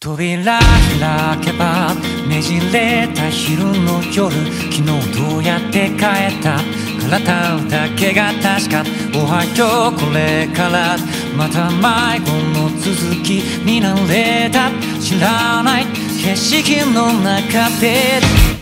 扉開けばねじれた昼の夜、昨日どうやって帰った体だけが確か。おはよう、これからまた迷子の続きになれた。知らない景色の中で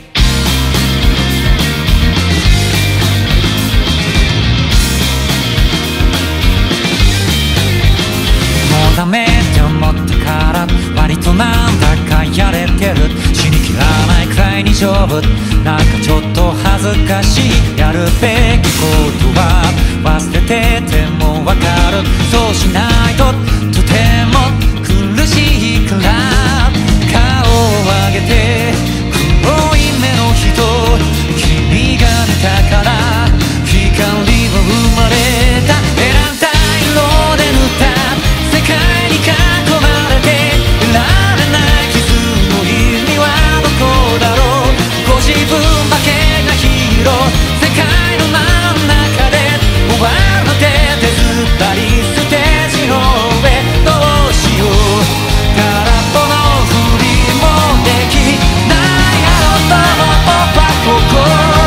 もうダメって思ったから割となんだかやれてる。死にきらないくらいに丈夫。なんかちょっと恥ずかしい。やるべきことは忘れててもわかる。そうしないととても苦しいから。顔を上げて黒い目の人、君が見たから光は生まれた。選んだ色で塗った世界に囲まれていられない傷の意味はどこだろう。ご自分だけがヒーロー。世界の真ん中で終わるので手ずったりステージの上どうしよう。空っぽのふりもできないあのとも僕はここ。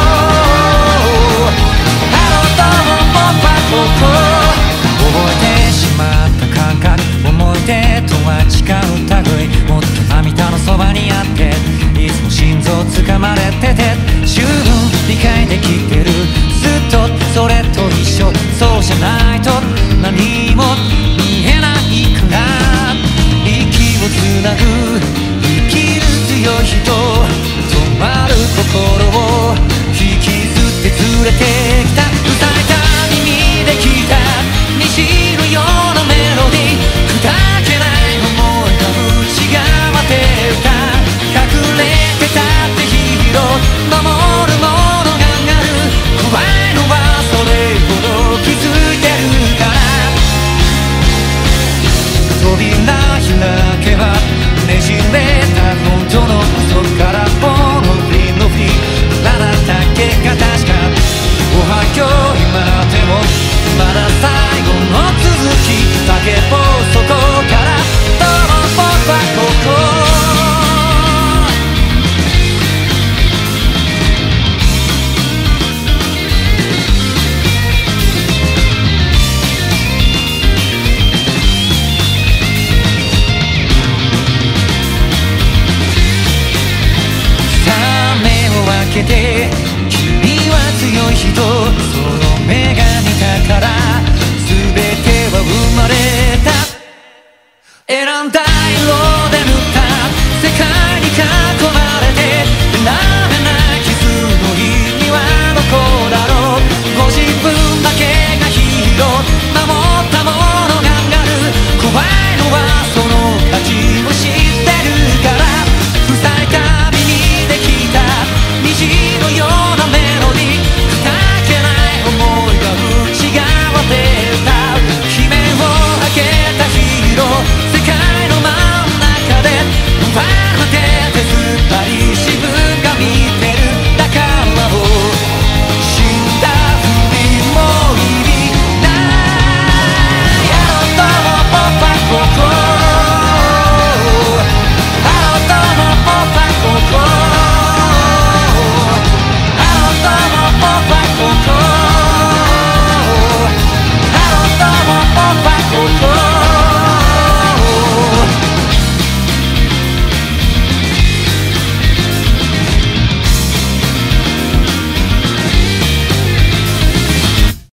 あのとも僕はここ。覚えてしまった感覚、思い出とは違う類。もっと涙のそばにあっていつも心臓掴まれてて十分理解できてる。ずっとそれと一緒。そうじゃないと何も見えないから。息をつなぐ生きる強い人、止まる心を引きずってずれてきた。塞いだ耳で聞いた虹のようなメロディー、砕けない想いが内側で歌う。隠れてたってヒーロー、守るものがある。怖いのはそれほど気づいてるから。扉開けばねじれた本当の嘘からぼのフリのフリ、体だけが確か。おはよう今でもまだ最後の続き叫ぼうそこからどうも僕はここ。さあ目を開けて